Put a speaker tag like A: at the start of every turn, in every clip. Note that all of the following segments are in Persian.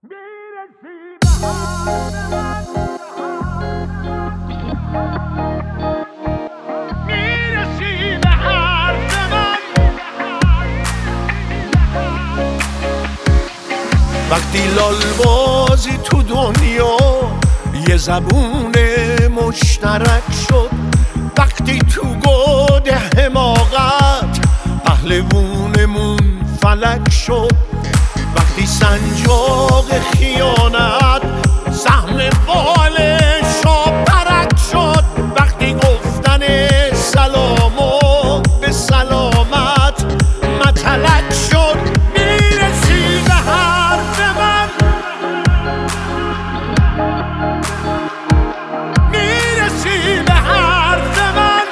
A: میرسی بهار من، میرسی به حرف من.
B: وقتی لالبازی تو دنیا یه زبون مشترک شد، وقتی تو گود حماقت پهلوونمون فلک شد، وقتی سنجاق خیانت سهم بالشا پرک شد، وقتی گفتن سلام و به سلامت متلک شد، میرسی به حرف من، میرسی به حرف من.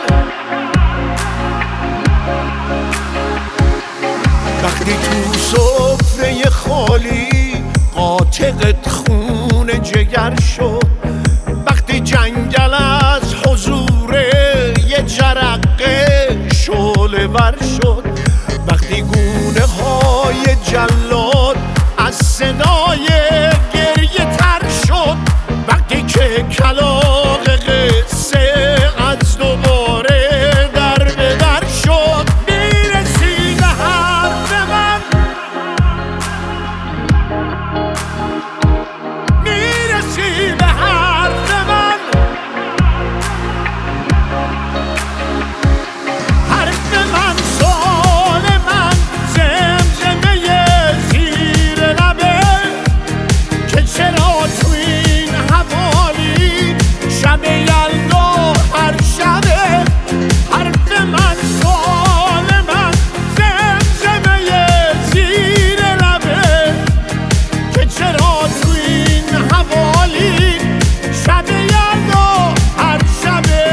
B: وقتی تو سفره خالی قاطقت خون جگر شد، وقتی جنگل از حضور یه جرقه شعله ور شد، وقتی گونه های جلاد از صدای گریه تر شد، وقتی که کلاغ قصه از دوباره در به در شد، میرسی به حرف من، میرسی به حرف من. حرف من سوال من زمزمه زیر لبه که چرا تو این حوالی شب یلدا هر شبه. حرف من سوال من زمزمه زیر لبه که چرا تو این حوالی شب یلدا هر شبه.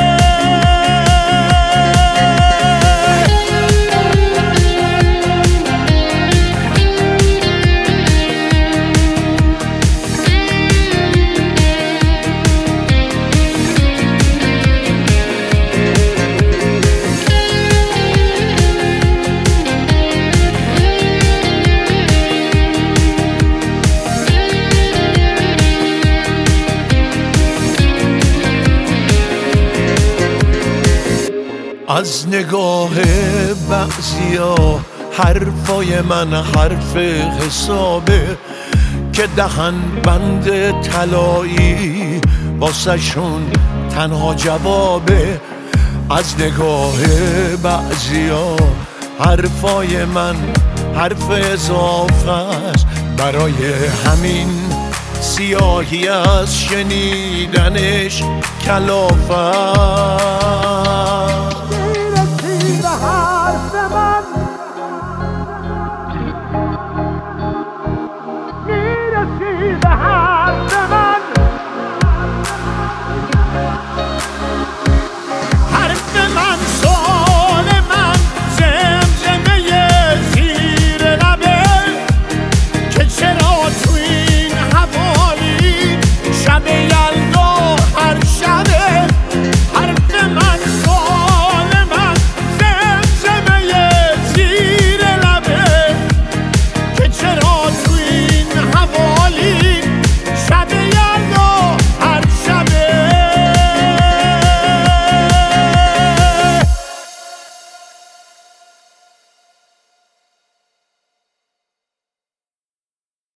B: از نگاه بعضیا حرفای من حرف حسابه که دهن بند طلایی واسه شون تنها جوابه. از نگاه بعضیا حرفای من حرف اضافه است، برای همین سیاهی از شنیدنش کلافه است.